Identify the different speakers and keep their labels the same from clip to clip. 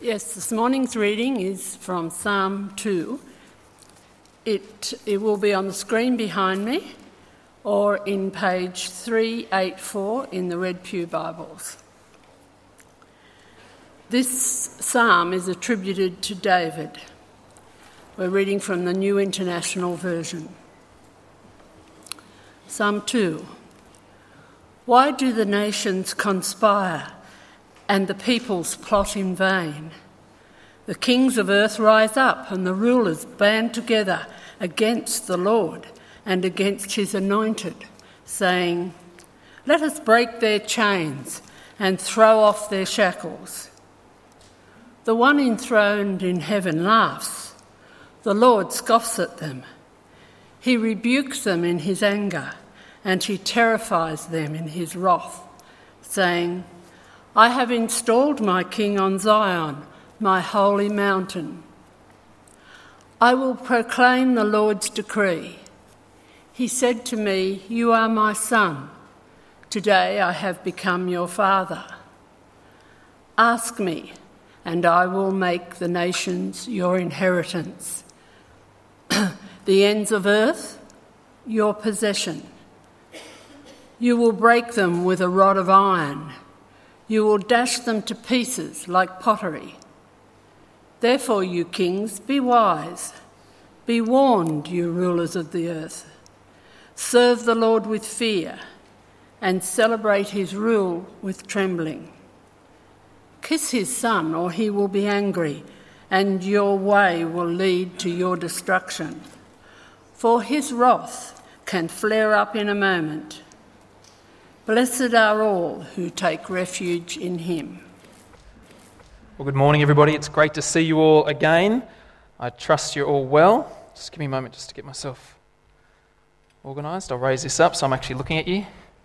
Speaker 1: Yes, this morning's reading is from Psalm 2. It will be on the screen behind me or in page 384 in the Red Pew Bibles. This psalm is attributed to David. We're reading from the New International Version. Psalm 2. Why do the nations conspire and the peoples plot in vain? The kings of earth rise up and the rulers band together against the Lord and against his anointed, saying, "Let us break their chains and throw off their shackles." The one enthroned in heaven laughs. The Lord scoffs at them. He rebukes them in his anger, and he terrifies them in his wrath, saying, "I have installed my king on Zion, my holy mountain. I will proclaim the Lord's decree. He said to me, 'You are my son. Today I have become your father.' Ask me, and I will make the nations your inheritance, the ends of earth your possession. You will break them with a rod of iron. You will dash them to pieces like pottery. Therefore, you kings, be wise. Be warned, you rulers of the earth. Serve the Lord with fear and celebrate his rule with trembling. Kiss his son, or he will be angry, and your way will lead to your destruction. For his wrath can flare up in a moment. Blessed are all who take refuge in him."
Speaker 2: Well, good morning, everybody. It's great to see you all again. I trust you're all well. Just give me a moment just to get myself organised. I'll raise this up so I'm actually looking at you.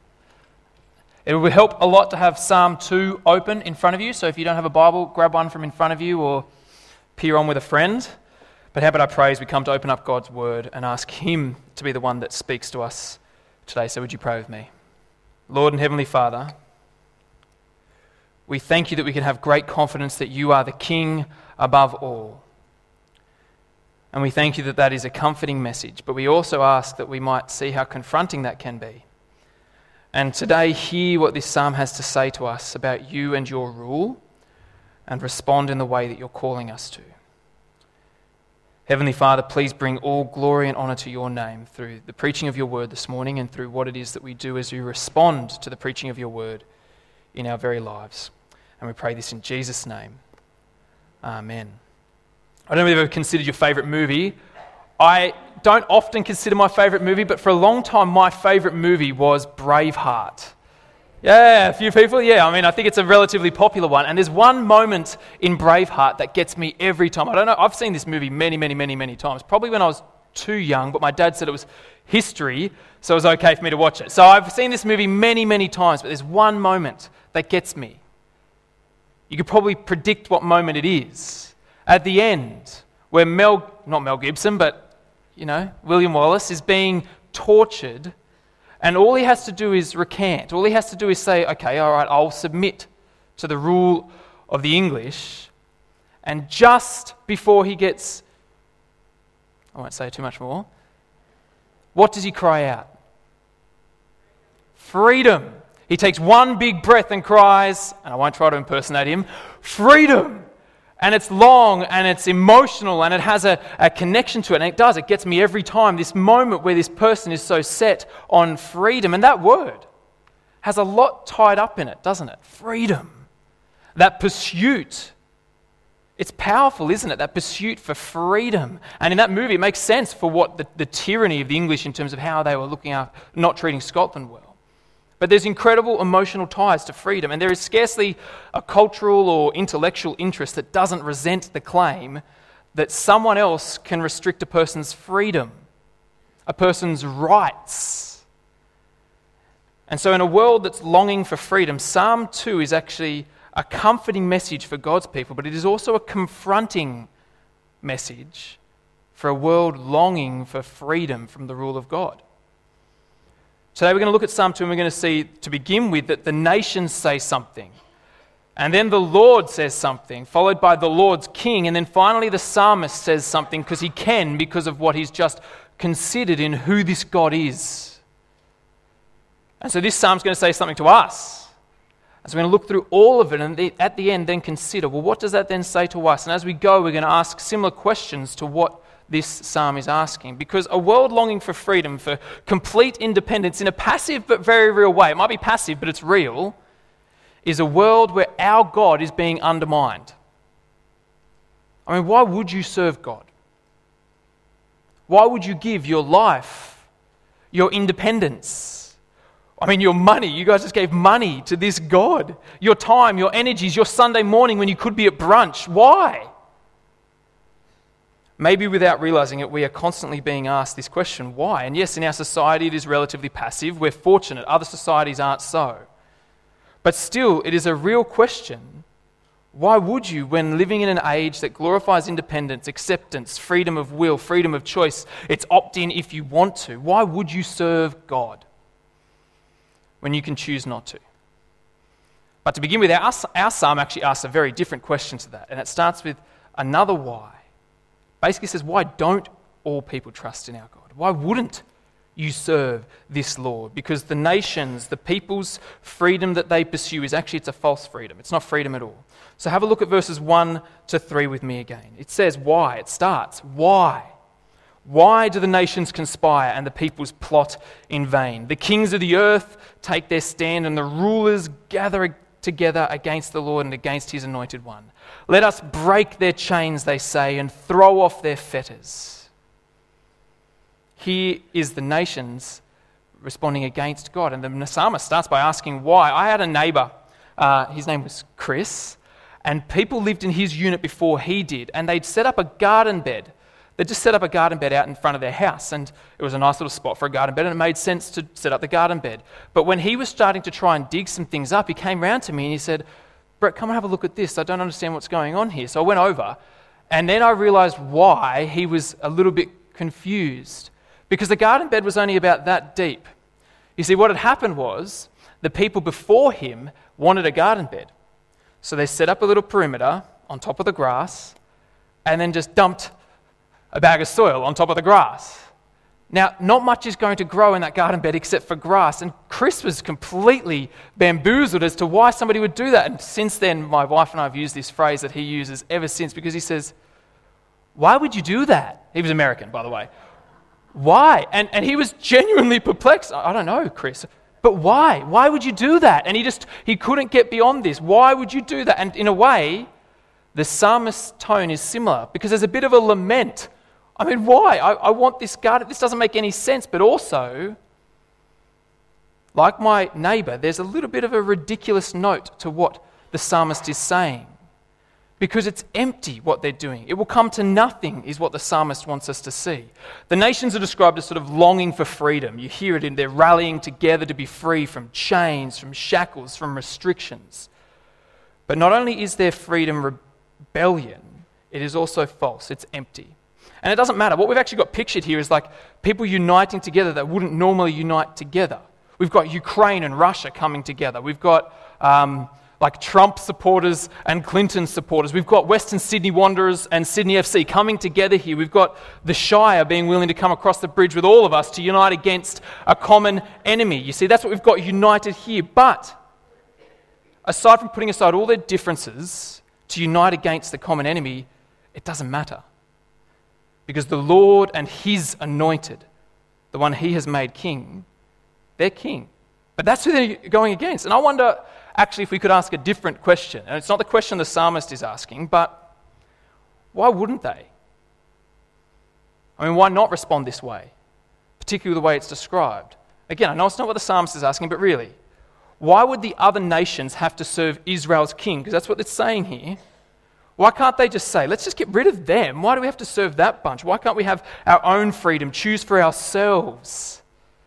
Speaker 2: It will help a lot to have Psalm 2 open in front of you. So if you don't have a Bible, grab one from in front of you or peer on with a friend. But how about I pray as we come to open up God's Word and ask him to be the one that speaks to us today. So would you pray with me? Lord and Heavenly Father, we thank you that we can have great confidence that you are the King above all. And we thank you that that is a comforting message, but we also ask that we might see how confronting that can be. And today hear what this psalm has to say to us about you and your rule and respond in the way that you're calling us to. Heavenly Father, please bring all glory and honour to your name through the preaching of your word this morning and through what it is that we do as we respond to the preaching of your word in our very lives. And we pray this in Jesus' name. Amen. I don't know if you've ever considered your favourite movie. I don't often consider my favourite movie, but for a long time my favourite movie was Braveheart. Yeah, a few people. Yeah, I think it's a relatively popular one. And there's one moment in Braveheart that gets me every time. I don't know, I've seen this movie many times. Probably when I was too young, but my dad said it was history, so it was okay for me to watch it. So I've seen this movie many times, but there's one moment that gets me. You could probably predict what moment it is. At the end, where not Mel Gibson, but, William Wallace is being tortured. And all he has to do is recant. All he has to do is say, okay, all right, I'll submit to the rule of the English. And just before he gets, I won't say too much more, what does he cry out? Freedom. He takes one big breath and cries, and I won't try to impersonate him, freedom. And it's long and it's emotional and it has a connection to it. And it gets me every time. This moment where this person is so set on freedom. And that word has a lot tied up in it, doesn't it? Freedom. That pursuit. It's powerful, isn't it? That pursuit for freedom. And in that movie, it makes sense for what the tyranny of the English in terms of how they were looking after, not treating Scotland well. But there's incredible emotional ties to freedom, and there is scarcely a cultural or intellectual interest that doesn't resent the claim that someone else can restrict a person's freedom, a person's rights. And so in a world that's longing for freedom, Psalm 2 is actually a comforting message for God's people, but it is also a confronting message for a world longing for freedom from the rule of God. Today we're going to look at Psalm 2 and we're going to see, to begin with, that the nations say something. And then the Lord says something, followed by the Lord's king. And then finally the psalmist says something because of what he's just considered in who this God is. And so this psalm's going to say something to us. And so we're going to look through all of it and at the end then consider, well, what does that then say to us? And as we go, we're going to ask similar questions to what this psalm is asking. Because a world longing for freedom, for complete independence in a passive but very real way, it might be passive but it's real, is a world where our God is being undermined. I mean, why would you serve God? Why would you give your life, your independence? I mean, your money. You guys just gave money to this God. Your time, your energies, your Sunday morning when you could be at brunch. Why? Maybe without realizing it, we are constantly being asked this question, why? And yes, in our society it is relatively passive. We're fortunate. Other societies aren't so. But still, it is a real question. Why would you, when living in an age that glorifies independence, acceptance, freedom of will, freedom of choice, it's opt-in if you want to, why would you serve God when you can choose not to? But to begin with, our psalm actually asks a very different question to that, and it starts with another why. Basically says, why don't all people trust in our God? Why wouldn't you serve this Lord? Because the nations, the people's freedom that they pursue it's a false freedom. It's not freedom at all. So have a look at verses 1 to 3 with me again. It says why. It starts, why? Why do the nations conspire and the peoples plot in vain? The kings of the earth take their stand and the rulers gather together against the Lord and against his anointed one. Let us break their chains, they say, and throw off their fetters. Here is the nations responding against God. And the psalmist starts by asking why. I had a neighbour, his name was Chris, and people lived in his unit before he did, and they'd set up a garden bed. They'd just set up a garden bed out in front of their house, and it was a nice little spot for a garden bed, and it made sense to set up the garden bed. But when he was starting to try and dig some things up, he came round to me and he said, Brett, come and have a look at this. I don't understand what's going on here. So I went over, and then I realised why he was a little bit confused. Because the garden bed was only about that deep. You see, what had happened was the people before him wanted a garden bed. So they set up a little perimeter on top of the grass and then just dumped a bag of soil on top of the grass. Now, not much is going to grow in that garden bed except for grass. And Chris was completely bamboozled as to why somebody would do that. And since then, my wife and I have used this phrase that he uses ever since because he says, why would you do that? He was American, by the way. Why? And he was genuinely perplexed. I don't know, Chris, but why? Why would you do that? And he couldn't get beyond this. Why would you do that? And in a way, the psalmist's tone is similar because there's a bit of a lament. I mean, why? I want this garden. This doesn't make any sense. But also, like my neighbour, there's a little bit of a ridiculous note to what the psalmist is saying. Because it's empty what they're doing. It will come to nothing is what the psalmist wants us to see. The nations are described as sort of longing for freedom. You hear it in their rallying together to be free from chains, from shackles, from restrictions. But not only is there freedom rebellion, it is also false. It's empty. And it doesn't matter. What we've actually got pictured here is like people uniting together that wouldn't normally unite together. We've got Ukraine and Russia coming together. We've got like Trump supporters and Clinton supporters. We've got Western Sydney Wanderers and Sydney FC coming together here. We've got the Shire being willing to come across the bridge with all of us to unite against a common enemy. You see, that's what we've got united here. But aside from putting aside all their differences to unite against the common enemy, it doesn't matter. Because the Lord and his anointed, the one he has made king, they're king. But that's who they're going against. And I wonder, actually, if we could ask a different question. And it's not the question the psalmist is asking, but why wouldn't they? I mean, why not respond this way? Particularly the way it's described. Again, I know it's not what the psalmist is asking, but really, why would the other nations have to serve Israel's king? Because that's what it's saying here. Why can't they just say, let's just get rid of them? Why do we have to serve that bunch? Why can't we have our own freedom, choose for ourselves?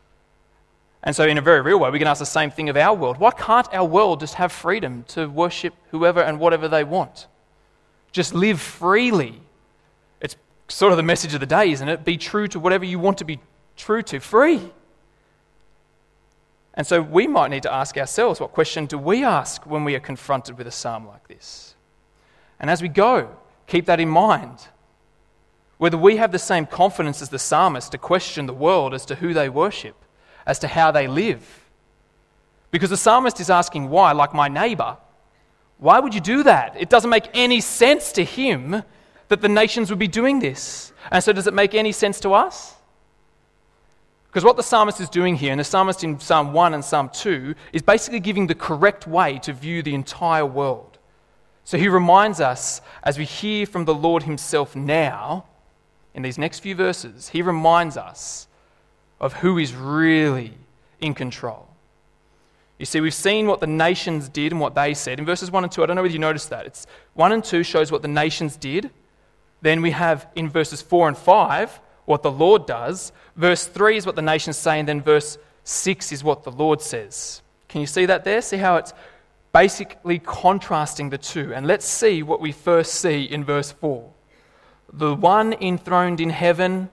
Speaker 2: And so in a very real way, we can ask the same thing of our world. Why can't our world just have freedom to worship whoever and whatever they want? Just live freely. It's sort of the message of the day, isn't it? Be true to whatever you want to be true to. Free. And so we might need to ask ourselves, what question do we ask when we are confronted with a psalm like this? And as we go, keep that in mind. Whether we have the same confidence as the psalmist to question the world as to who they worship, as to how they live. Because the psalmist is asking why, like my neighbour. Why would you do that? It doesn't make any sense to him that the nations would be doing this. And so does it make any sense to us? Because what the psalmist is doing here, and the psalmist in Psalm 1 and Psalm 2, is basically giving the correct way to view the entire world. So he reminds us, as we hear from the Lord himself now, in these next few verses, he reminds us of who is really in control. You see, we've seen what the nations did and what they said. In verses 1 and 2, I don't know whether you noticed that. It's 1 and 2 shows what the nations did. Then we have in verses 4 and 5 what the Lord does. Verse 3 is what the nations say, and then verse 6 is what the Lord says. Can you see that there? See how it's basically contrasting the two. And let's see what we first see in verse 4. The one enthroned in heaven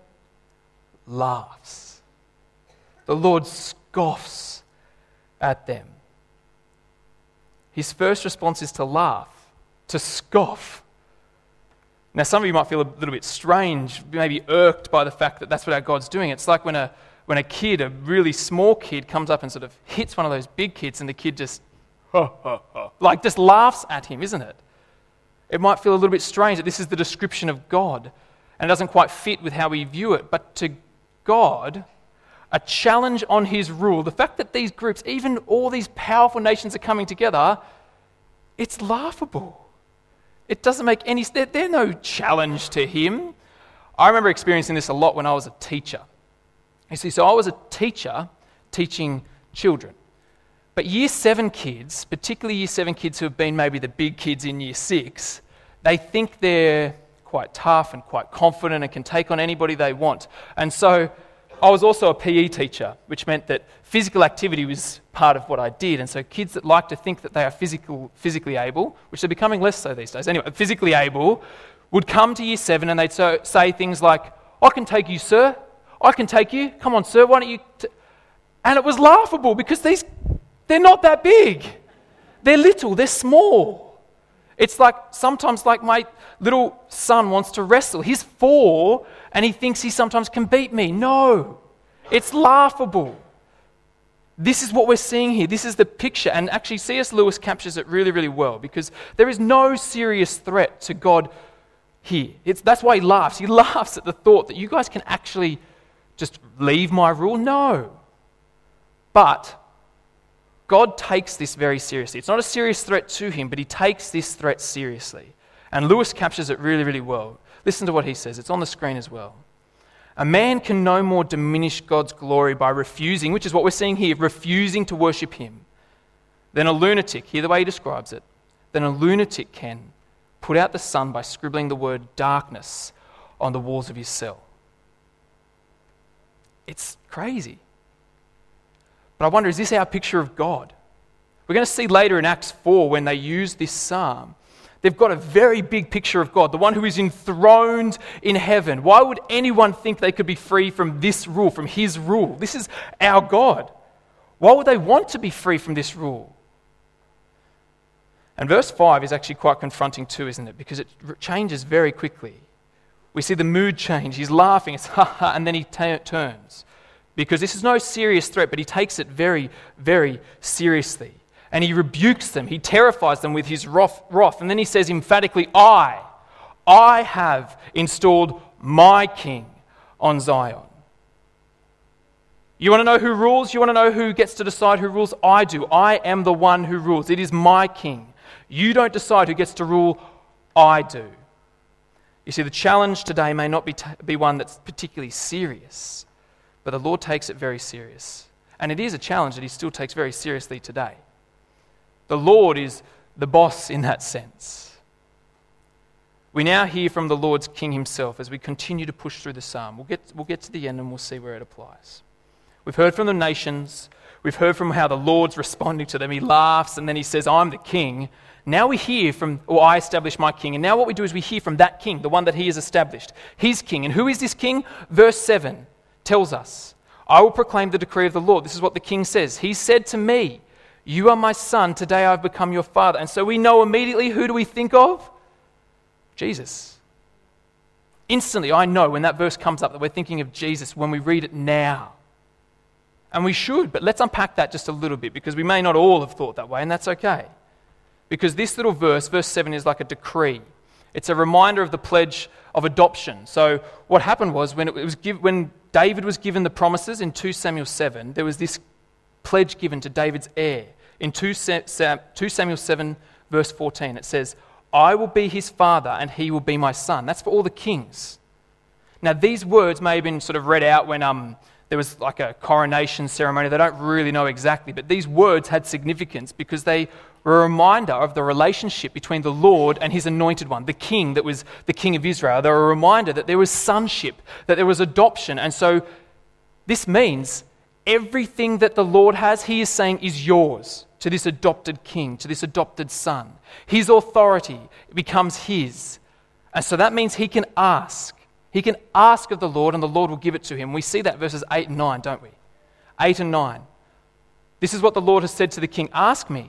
Speaker 2: laughs. The Lord scoffs at them. His first response is to laugh, to scoff. Now, some of you might feel a little bit strange, maybe irked by the fact that that's what our God's doing. It's like when a kid, a really small kid, comes up and sort of hits one of those big kids, and the kid just, like just laughs at him, isn't it? It might feel a little bit strange that this is the description of God, and it doesn't quite fit with how we view it. But to God, a challenge on his rule, the fact that these groups, even all these powerful nations are coming together, it's laughable. It doesn't make any sense. They're no challenge to him. I remember experiencing this a lot when I was a teacher. You see, so I was a teacher teaching children. But year 7 kids, particularly year 7 kids who have been maybe the big kids in year 6, they think they're quite tough and quite confident and can take on anybody they want. And so I was also a PE teacher, which meant that physical activity was part of what I did. And so kids that like to think that they are physically able, which are becoming less so these days, anyway, physically able, would come to year 7 and they'd say things like, "I can take you, sir. I can take you. Come on, sir, why don't you..." And it was laughable because they're not that big. They're little, they're small. It's like sometimes like my little son wants to wrestle. He's 4 and he thinks he sometimes can beat me. No, it's laughable. This is what we're seeing here. This is the picture. And actually C.S. Lewis captures it really, really well, because there is no serious threat to God here. That's why he laughs. He laughs at the thought that you guys can actually just leave my rule. No. But God takes this very seriously. It's not a serious threat to him, but he takes this threat seriously. And Lewis captures it really, really well. Listen to what he says. It's on the screen as well. A man can no more diminish God's glory by refusing, which is what we're seeing here, refusing to worship him, than a lunatic, hear the way he describes it, than a lunatic can put out the sun by scribbling the word darkness on the walls of his cell. It's crazy. But I wonder, is this our picture of God? We're going to see later in Acts 4 when they use this psalm. They've got a very big picture of God, the one who is enthroned in heaven. Why would anyone think they could be free from this rule, from his rule? This is our God. Why would they want to be free from this rule? And verse 5 is actually quite confronting too, isn't it? Because it changes very quickly. We see the mood change. He's laughing, it's ha ha, and then he turns. Because this is no serious threat, but he takes it very, very seriously. And he rebukes them. He terrifies them with his wrath. And then he says emphatically, I have installed my king on Zion. You want to know who rules? You want to know who gets to decide who rules? I do. I am the one who rules. It is my king. You don't decide who gets to rule. I do. You see, the challenge today may not be one that's particularly serious, but the Lord takes it very serious. And it is a challenge that he still takes very seriously today. The Lord is the boss in that sense. We now hear from the Lord's King himself as we continue to push through the psalm. We'll get to the end and we'll see where it applies. We've heard from the nations. We've heard from how the Lord's responding to them. He laughs and then he says, I'm the king. Now we hear from, I establish my king. And now what we do is we hear from that king, the one that he has established. His king. And who is this king? Verse 7 tells us, I will proclaim the decree of the Lord. This is what the king says. He said to me, you are my son, today I've become your father. And so we know immediately, who do we think of? Jesus. Instantly, I know when that verse comes up that we're thinking of Jesus when we read it now. And we should, but let's unpack that just a little bit, because we may not all have thought that way, and that's okay. Because this little verse, verse 7, is like a decree. It's a reminder of the pledge of adoption. So what happened was when David was given the promises in 2 Samuel 7, there was this pledge given to David's heir. In 2 Samuel 7, verse 14, it says, I will be his father and he will be my son. That's for all the kings. Now, these words may have been sort of read out when there was like a coronation ceremony. They don't really know exactly, but these words had significance because they were a reminder of the relationship between the Lord and his anointed one, the king that was the king of Israel. They were a reminder that there was sonship, that there was adoption. And so this means everything that the Lord has, he is saying, is yours to this adopted king, to this adopted son. His authority becomes his. And so that means he can ask. He can ask of the Lord and the Lord will give it to him. We see that verses 8 and 9, don't we? 8 and 9. This is what the Lord has said to the king. Ask me,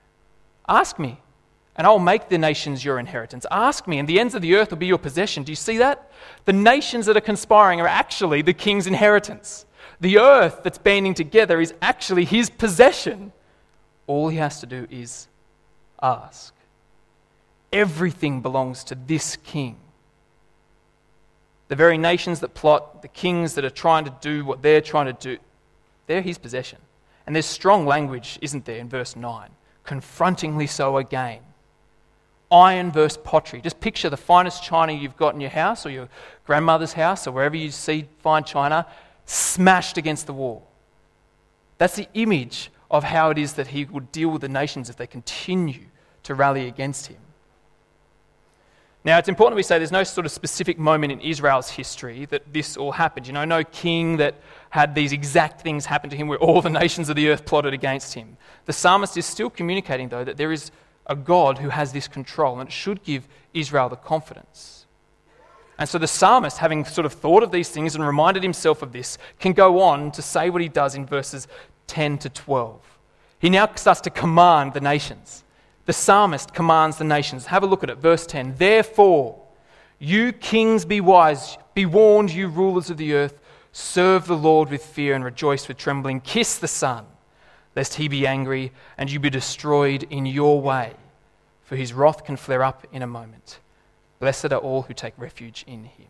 Speaker 2: and I will make the nations your inheritance. Ask me, and the ends of the earth will be your possession. Do you see that? The nations that are conspiring are actually the king's inheritance. The earth that's banding together is actually his possession. All he has to do is ask. Everything belongs to this king. The very nations that plot, the kings that are trying to do what they're trying to do, they're his possession. And there's strong language, isn't there, in verse 9? Confrontingly so again. Iron versus pottery. Just picture the finest china you've got in your house or your grandmother's house or wherever you see fine china smashed against the wall. That's the image of how it is that he would deal with the nations if they continue to rally against him. Now, it's important we say there's no sort of specific moment in Israel's history that this all happened. You know, no king that had these exact things happen to him where all the nations of the earth plotted against him. The psalmist is still communicating, though, that there is a God who has this control, and it should give Israel the confidence. And so the psalmist, having sort of thought of these things and reminded himself of this, can go on to say what he does in verses 10 to 12. He now starts to command the nations. The psalmist commands the nations. Have a look at it. Verse 10. Therefore, you kings be wise. Be warned, you rulers of the earth. Serve the Lord with fear and rejoice with trembling. Kiss the Son, lest he be angry and you be destroyed in your way. For his wrath can flare up in a moment. Blessed are all who take refuge in him.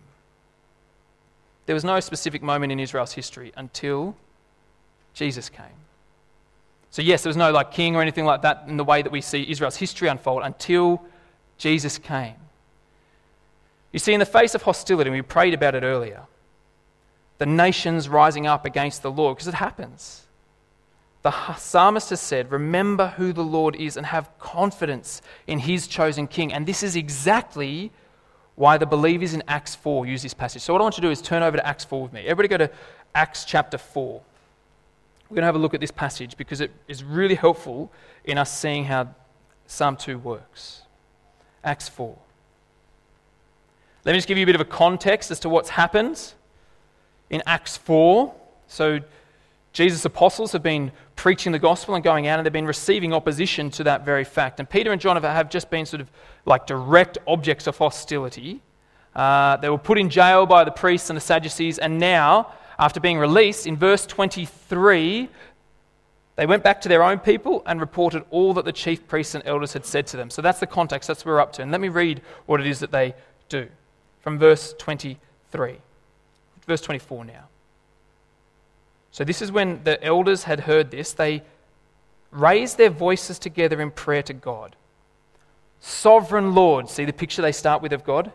Speaker 2: There was no specific moment in Israel's history until Jesus came. So yes, there was no like king or anything like that in the way that we see Israel's history unfold until Jesus came. You see, in the face of hostility, we prayed about it earlier, the nations rising up against the Lord, because it happens. The psalmist has said, remember who the Lord is and have confidence in his chosen king. And this is exactly why the believers in Acts 4 use this passage. So what I want you to do is turn over to Acts 4 with me. Everybody go to Acts chapter 4. We're going to have a look at this passage because it is really helpful in us seeing how Psalm 2 works. Acts 4. Let me just give you a bit of a context as to what's happened in Acts 4. So Jesus' apostles have been preaching the gospel and going out, and they've been receiving opposition to that very fact. And Peter and John have just been sort of like direct objects of hostility. They were put in jail by the priests and the Sadducees, and now, after being released, in verse 23, they went back to their own people and reported all that the chief priests and elders had said to them. So that's the context, that's where we're up to. And let me read what it is that they do from verse 23. Verse 24 now. So this is when the elders had heard this, they raised their voices together in prayer to God. Sovereign Lord, see the picture they start with of God?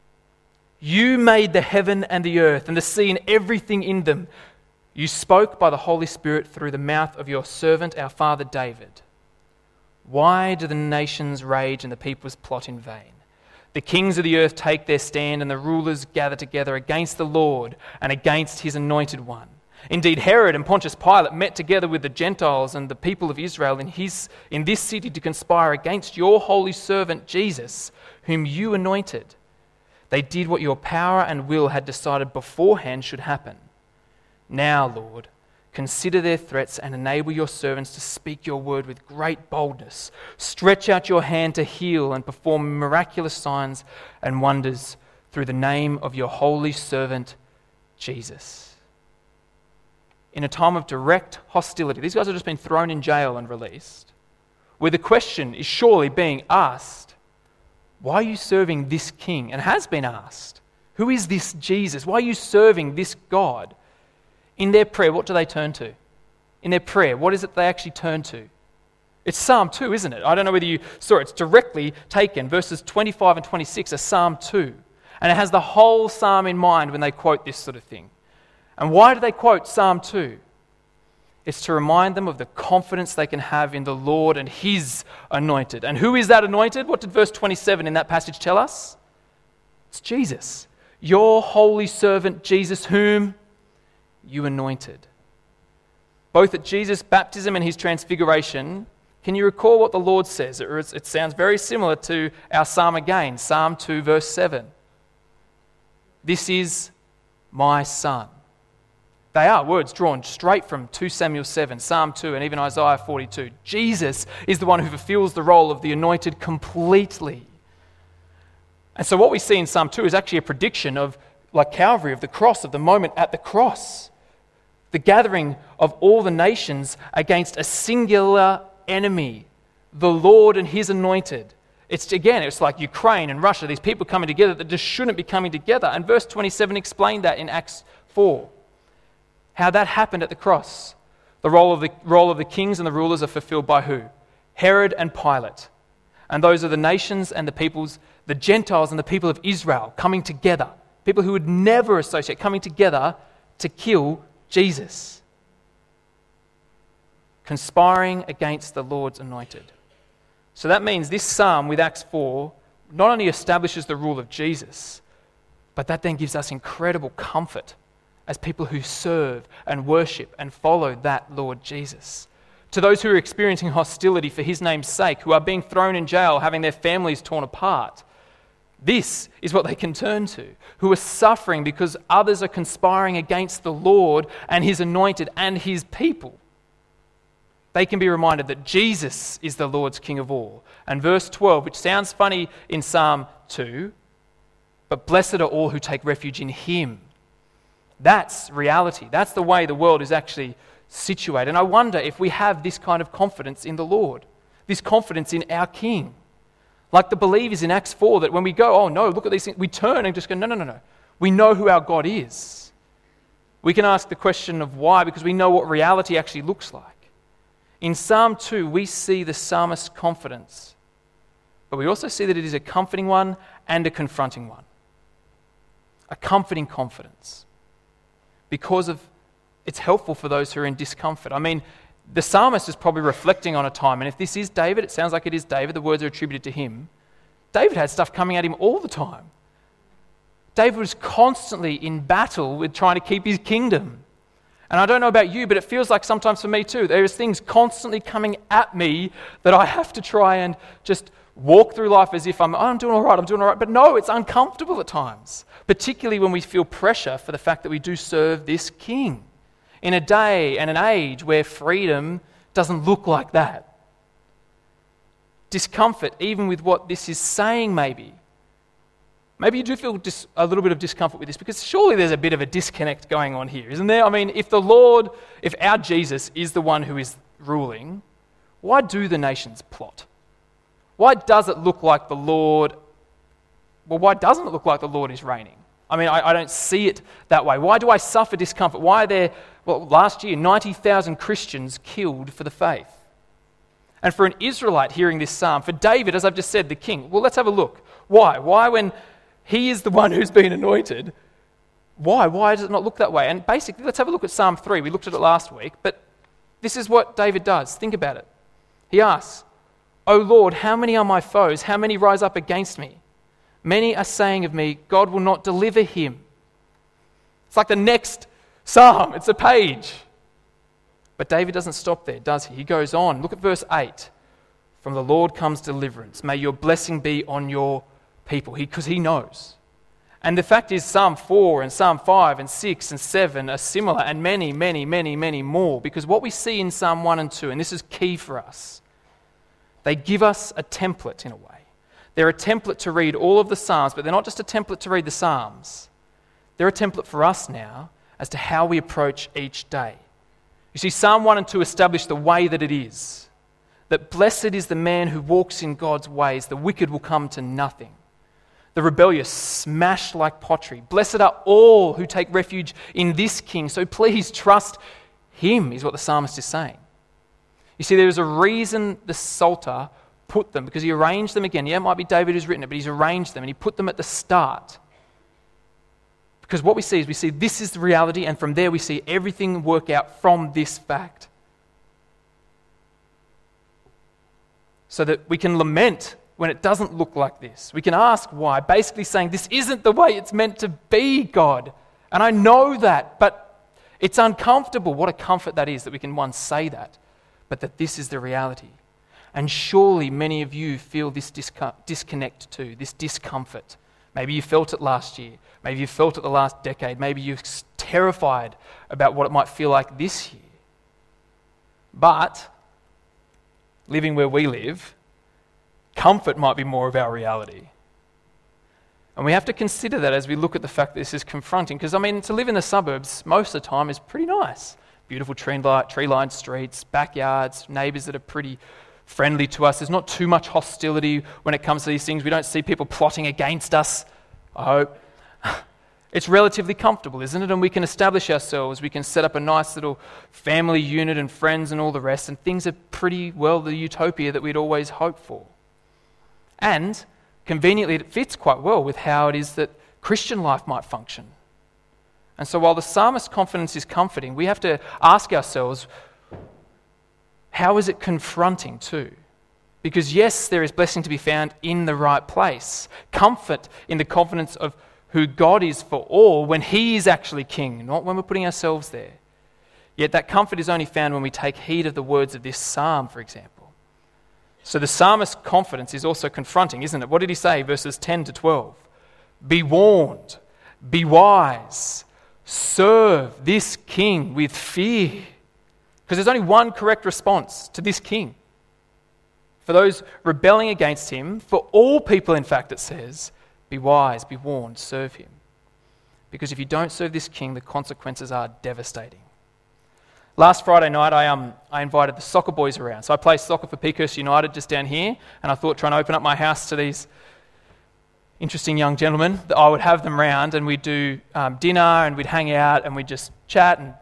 Speaker 2: You made the heaven and the earth and the sea and everything in them. You spoke by the Holy Spirit through the mouth of your servant, our father David. Why do the nations rage and the peoples plot in vain? The kings of the earth take their stand and the rulers gather together against the Lord and against his anointed one. Indeed, Herod and Pontius Pilate met together with the Gentiles and the people of Israel in this city to conspire against your holy servant Jesus, whom you anointed. They did what your power and will had decided beforehand should happen. Now, Lord, consider their threats and enable your servants to speak your word with great boldness. Stretch out your hand to heal and perform miraculous signs and wonders through the name of your holy servant, Jesus. In a time of direct hostility, these guys have just been thrown in jail and released, where the question is surely being asked, why are you serving this king? And has been asked, who is this Jesus? Why are you serving this God? In their prayer, what do they turn to? In their prayer, what is it they actually turn to? It's Psalm 2, isn't it? I don't know whether you saw it. It's directly taken. Verses 25 and 26 are Psalm 2. And it has the whole psalm in mind when they quote this sort of thing. And why do they quote Psalm 2? It's to remind them of the confidence they can have in the Lord and His anointed. And who is that anointed? What did verse 27 in that passage tell us? It's Jesus. Your holy servant Jesus, whom you anointed. Both at Jesus' baptism and His transfiguration, can you recall what the Lord says? It sounds very similar to our psalm again, Psalm 2 verse 7. This is my son. They are words drawn straight from 2 Samuel 7, Psalm 2, and even Isaiah 42. Jesus is the one who fulfills the role of the anointed completely. And so what we see in Psalm 2 is actually a prediction of, like Calvary, of the cross, of the moment at the cross. The gathering of all the nations against a singular enemy, the Lord and His anointed. It's like Ukraine and Russia, these people coming together that just shouldn't be coming together. And verse 27 explained that in Acts 4. How that happened at the cross. The role of the kings and the rulers are fulfilled by who? Herod and Pilate. And those are the nations and the peoples, the Gentiles and the people of Israel coming together. People who would never associate, coming together to kill Jesus. Conspiring against the Lord's anointed. So that means this psalm with Acts 4 not only establishes the rule of Jesus, but that then gives us incredible comfort as people who serve and worship and follow that Lord Jesus. To those who are experiencing hostility for His name's sake, who are being thrown in jail, having their families torn apart, this is what they can turn to, who are suffering because others are conspiring against the Lord and His anointed and His people. They can be reminded that Jesus is the Lord's King of all. And verse 12, which sounds funny in Psalm 2, but blessed are all who take refuge in Him. That's reality. That's the way the world is actually situated. And I wonder if we have this kind of confidence in the Lord, this confidence in our King. Like the believers in Acts 4, that when we go, oh no, look at these things, we turn and just go, no. We know who our God is. We can ask the question of why, because we know what reality actually looks like. In Psalm 2, we see the psalmist's confidence, but we also see that it is a comforting one and a confronting one. A comforting confidence. Because it's helpful for those who are in discomfort. I mean, the psalmist is probably reflecting on a time, and if this is David, it sounds like it is David, the words are attributed to him. David had stuff coming at him all the time. David was constantly in battle with trying to keep his kingdom. And I don't know about you, but it feels like sometimes for me too, there's things constantly coming at me that I have to try and just walk through life as if I'm doing all right. But no, it's uncomfortable at times, particularly when we feel pressure for the fact that we do serve this King in a day and an age where freedom doesn't look like that. Discomfort, even with what this is saying maybe. Maybe you do feel a little bit of discomfort with this, because surely there's a bit of a disconnect going on here, isn't there? I mean, if our Jesus is the one who is ruling, why do the nations plot? Why does it look like the Lord, why doesn't it look like the Lord is reigning? I mean, I don't see it that way. Why do I suffer discomfort? Why are there, last year, 90,000 Christians killed for the faith? And for an Israelite hearing this psalm, for David, as I've just said, the king, well, let's have a look. Why? Why, when he is the one who's been anointed, why? Why does it not look that way? And basically, let's have a look at Psalm 3. We looked at it last week, but this is what David does. Think about it. He asks, O Lord, how many are my foes? How many rise up against me? Many are saying of me, God will not deliver him. It's like the next psalm. It's a page. But David doesn't stop there, does he? He goes on. Look at verse 8. From the Lord comes deliverance. May your blessing be on your people. Because he knows. And the fact is Psalm 4 and Psalm 5 and 6 and 7 are similar, and many, many, many, many more. Because what we see in Psalm 1 and 2, and this is key for us, they give us a template in a way. They're a template to read all of the Psalms, but they're not just a template to read the Psalms. They're a template for us now as to how we approach each day. You see, Psalm 1 and 2 establish the way that it is. That blessed is the man who walks in God's ways. The wicked will come to nothing. The rebellious smashed like pottery. Blessed are all who take refuge in this king. So please trust him, is what the psalmist is saying. You see, there is a reason the Psalter put them, because he arranged them again. Yeah, it might be David who's written it, but he's arranged them and he put them at the start. Because what we see is this is the reality, and from there we see everything work out from this fact. So that we can lament when it doesn't look like this. We can ask why, basically saying this isn't the way it's meant to be, God. And I know that, but it's uncomfortable. What a comfort that is that we can once say that, but that this is the reality. And surely many of you feel this disconnect too, this discomfort. Maybe you felt it last year. Maybe you felt it the last decade. Maybe you're terrified about what it might feel like this year. But living where we live, comfort might be more of our reality. And we have to consider that as we look at the fact that this is confronting. Because, to live in the suburbs most of the time is pretty nice. Beautiful tree-lined streets, backyards, neighbours that are pretty friendly to us. There's not too much hostility when it comes to these things. We don't see people plotting against us, I hope. It's relatively comfortable, isn't it? And we can establish ourselves. We can set up a nice little family unit and friends and all the rest. And things are pretty well the utopia that we'd always hoped for. And conveniently, it fits quite well with how it is that Christian life might function. And so while the psalmist's confidence is comforting, we have to ask ourselves, how is it confronting too? Because yes, there is blessing to be found in the right place. Comfort in the confidence of who God is for all when he is actually king, not when we're putting ourselves there. Yet that comfort is only found when we take heed of the words of this psalm, for example. So the psalmist's confidence is also confronting, isn't it? What did he say? Verses 10 to 12. Be warned, be wise, serve this king with fear. Because there's only one correct response to this king. For those rebelling against him, for all people, in fact, it says, be wise, be warned, serve him. Because if you don't serve this king, the consequences are devastating. Last Friday night, I invited the soccer boys around. So I play soccer for Peakhurst United just down here, and I thought trying to open up my house to these interesting young gentlemen, that I would have them round and we'd do dinner and we'd hang out and we'd just chat and,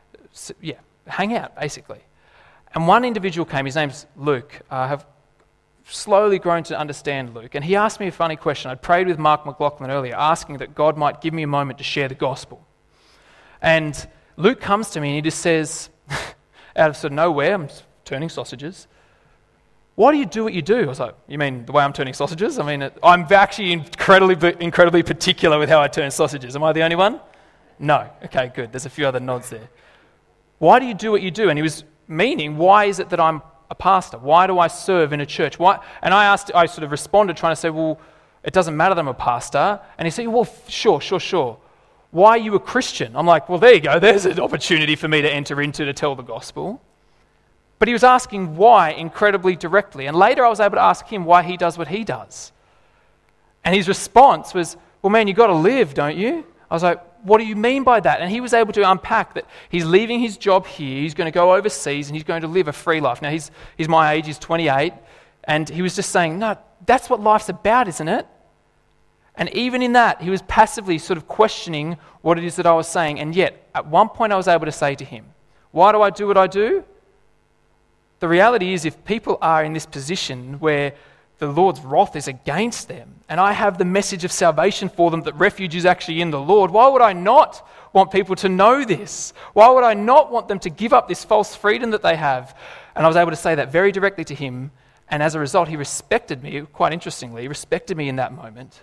Speaker 2: hang out, basically. And one individual came, his name's Luke. I have slowly grown to understand Luke. And he asked me a funny question. I'd prayed with Mark McLaughlin earlier, asking that God might give me a moment to share the gospel. And Luke comes to me and he just says, out of sort of nowhere, I'm turning sausages. Why do you do what you do? I was like, you mean the way I'm turning sausages? I'm actually incredibly particular with how I turn sausages. Am I the only one? No. Okay, good. There's a few other nods there. Why do you do what you do? And he was meaning, why is it that I'm a pastor? Why do I serve in a church? Why? And I sort of responded trying to say, well, it doesn't matter that I'm a pastor. And he said, well, sure. Why are you a Christian? I'm like, well, there you go. There's an opportunity for me to enter into to tell the gospel. But he was asking why incredibly directly. And later I was able to ask him why he does what he does. And his response was, well, man, you've got to live, don't you? I was like, what do you mean by that? And he was able to unpack that he's leaving his job here, he's going to go overseas, and he's going to live a free life. Now, he's my age, he's 28, and he was just saying, no, that's what life's about, isn't it? And even in that, he was passively sort of questioning what it is that I was saying. And yet, at one point I was able to say to him, why do I do what I do? The reality is, if people are in this position where the Lord's wrath is against them, and I have the message of salvation for them, that refuge is actually in the Lord, why would I not want people to know this? Why would I not want them to give up this false freedom that they have? And I was able to say that very directly to him, and as a result, he respected me, quite interestingly, he respected me in that moment.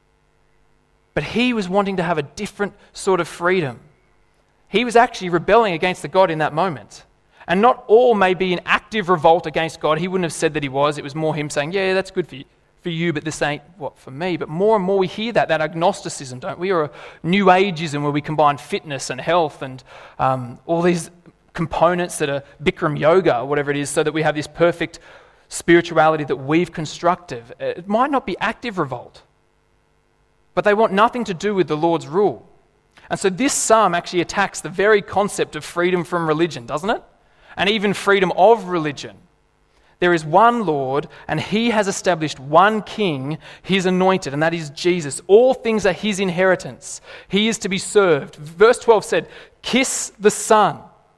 Speaker 2: But he was wanting to have a different sort of freedom. He was actually rebelling against the God in that moment. And not all may be in active revolt against God. He wouldn't have said that he was. It was more him saying, yeah, that's good for you, but this ain't what for me. But more and more we hear that agnosticism, don't we? Or a new ageism where we combine fitness and health and all these components that are Bikram yoga or whatever it is, so that we have this perfect spirituality that we've constructed. It might not be active revolt, but they want nothing to do with the Lord's rule. And so this psalm actually attacks the very concept of freedom from religion, doesn't it? And even freedom of religion. There is one Lord, and he has established one king, his anointed, and that is Jesus. All things are his inheritance. He is to be served. Verse 12 said, kiss the Son.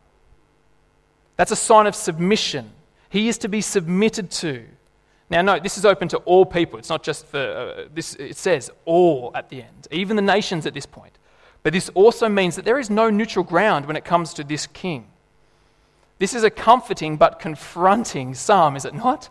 Speaker 2: That's a sign of submission. He is to be submitted to. Now, note, this is open to all people. It's not just for this. It says all at the end, even the nations at this point. But this also means that there is no neutral ground when it comes to this king. This is a comforting but confronting psalm, is it not?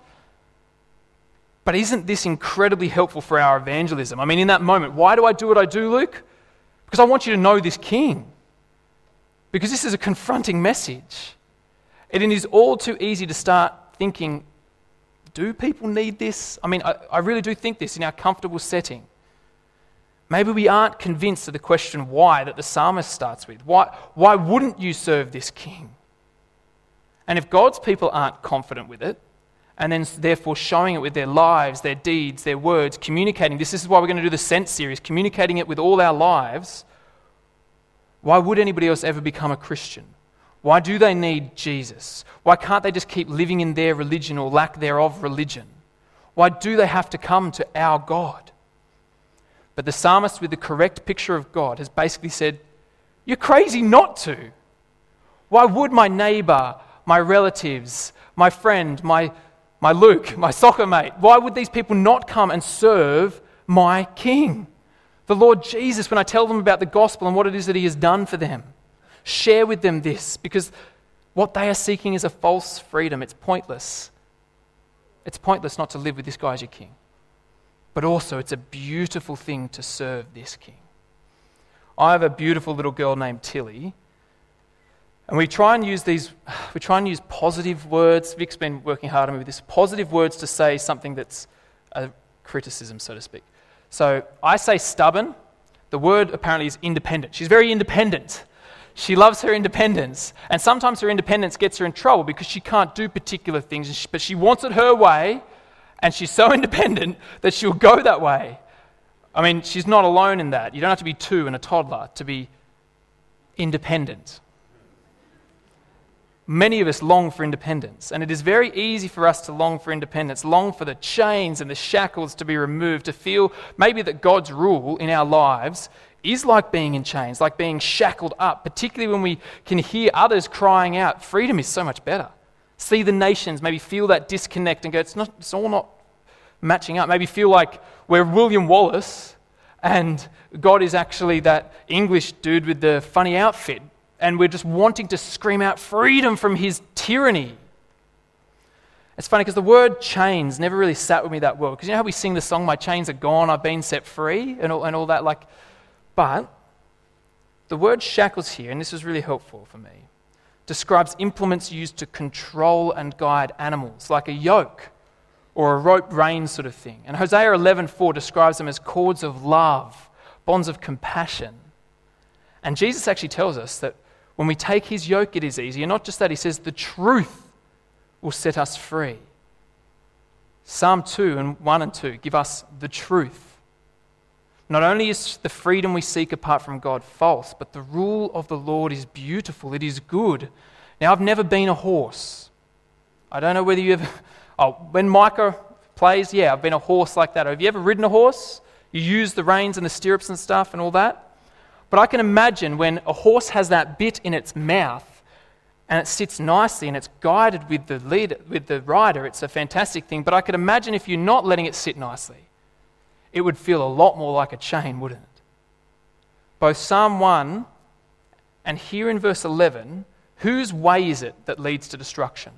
Speaker 2: But isn't this incredibly helpful for our evangelism? I mean, in that moment, why do I do what I do, Luke? Because I want you to know this king. Because this is a confronting message. And it is all too easy to start thinking, do people need this? I mean, I really do think this in our comfortable setting. Maybe we aren't convinced of the question why that the psalmist starts with. Why wouldn't you serve this king? And if God's people aren't confident with it, and then therefore showing it with their lives, their deeds, their words, communicating, this is why we're going to do the Sense series, communicating it with all our lives, why would anybody else ever become a Christian? Why do they need Jesus? Why can't they just keep living in their religion or lack thereof religion? Why do they have to come to our God? But the psalmist, with the correct picture of God, has basically said, you're crazy not to. Why would my neighbour, my relatives, my friend, my Luke, my soccer mate, why would these people not come and serve my King? The Lord Jesus, when I tell them about the gospel and what it is that he has done for them. Share with them this, because what they are seeking is a false freedom. It's pointless. It's pointless not to live with this guy as your king. But also, it's a beautiful thing to serve this king. I have a beautiful little girl named Tilly, and we try and use positive words. Vic's been working hard on me with this. Positive words to say something that's a criticism, so to speak. So I say stubborn. The word apparently is independent. She's very independent. She loves her independence, and sometimes her independence gets her in trouble because she can't do particular things, but she wants it her way, and she's so independent that she'll go that way. I mean, she's not alone in that. You don't have to be 2 and a toddler to be independent. Many of us long for independence, and it is very easy for us to long for independence, long for the chains and the shackles to be removed, to feel maybe that God's rule in our lives is like being in chains, like being shackled up, particularly when we can hear others crying out, freedom is so much better. See the nations, maybe feel that disconnect and go, it's all not matching up. Maybe feel like we're William Wallace and God is actually that English dude with the funny outfit, and we're just wanting to scream out freedom from his tyranny. It's funny because the word chains never really sat with me that well, because you know how we sing the song, my chains are gone, I've been set free, and all that, like. But the word shackles here, and this is really helpful for me, describes implements used to control and guide animals, like a yoke or a rope rein sort of thing. And Hosea 11:4 describes them as cords of love, bonds of compassion. And Jesus actually tells us that when we take his yoke, it is easy. And not just that, he says the truth will set us free. Psalm 1 and 2 give us the truth. Not only is the freedom we seek apart from God false, but the rule of the Lord is beautiful. It is good. Now, I've never been a horse. I don't know whether you ever... when Micah plays, yeah, I've been a horse like that. Have you ever ridden a horse? You use the reins and the stirrups and stuff and all that? But I can imagine when a horse has that bit in its mouth and it sits nicely and it's guided with the rider, it's a fantastic thing. But I could imagine if you're not letting it sit nicely, it would feel a lot more like a chain, wouldn't it? Both Psalm 1 and here in verse 11, whose way is it that leads to destruction?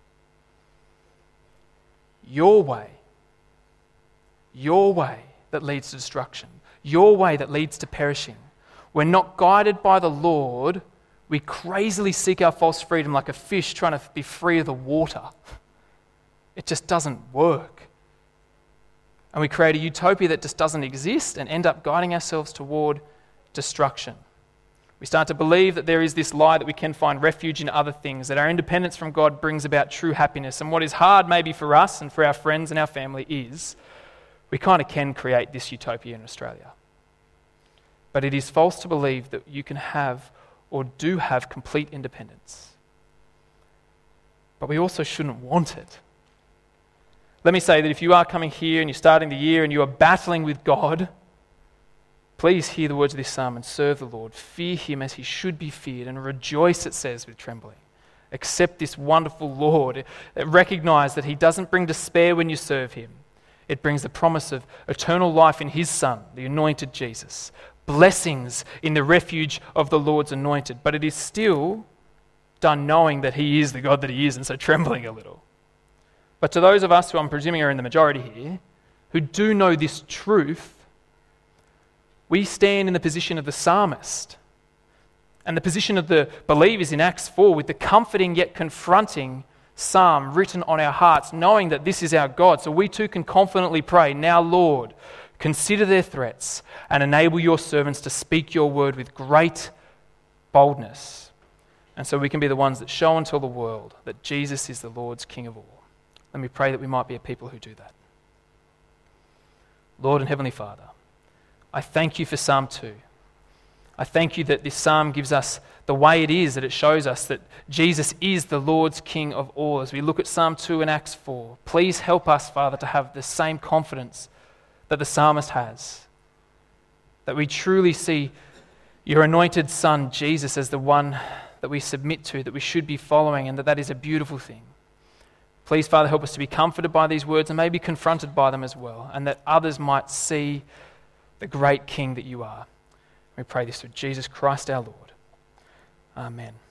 Speaker 2: Your way. Your way that leads to destruction. Your way that leads to perishing. We're not guided by the Lord. We crazily seek our false freedom like a fish trying to be free of the water. It just doesn't work. And we create a utopia that just doesn't exist and end up guiding ourselves toward destruction. We start to believe that there is this lie that we can find refuge in other things, that our independence from God brings about true happiness. And what is hard maybe for us and for our friends and our family is we kind of can create this utopia in Australia. But it is false to believe that you can have or do have complete independence. But we also shouldn't want it. Let me say that if you are coming here and you're starting the year and you are battling with God, please hear the words of this psalm and serve the Lord. Fear him as he should be feared and rejoice, it says, with trembling. Accept this wonderful Lord. Recognize that he doesn't bring despair when you serve him. It brings the promise of eternal life in his Son, the anointed Jesus. Blessings in the refuge of the Lord's anointed. But it is still done knowing that he is the God that he is, and so trembling a little. But to those of us who I'm presuming are in the majority here, who do know this truth, we stand in the position of the psalmist and the position of the believers in Acts 4 with the comforting yet confronting psalm written on our hearts, knowing that this is our God. So we too can confidently pray, "Now, Lord, consider their threats and enable your servants to speak your word with great boldness." And so we can be the ones that show and tell the world that Jesus is the Lord's King of all. Let me pray that we might be a people who do that. Lord and Heavenly Father, I thank you for Psalm 2. I thank you that this psalm gives us the way it is, that it shows us that Jesus is the Lord's King of all. As we look at Psalm 2 and Acts 4, please help us, Father, to have the same confidence that the psalmist has. That we truly see your anointed Son, Jesus, as the one that we submit to, that we should be following, and that is a beautiful thing. Please, Father, help us to be comforted by these words and maybe confronted by them as well, and that others might see the great King that you are. We pray this through Jesus Christ our Lord. Amen.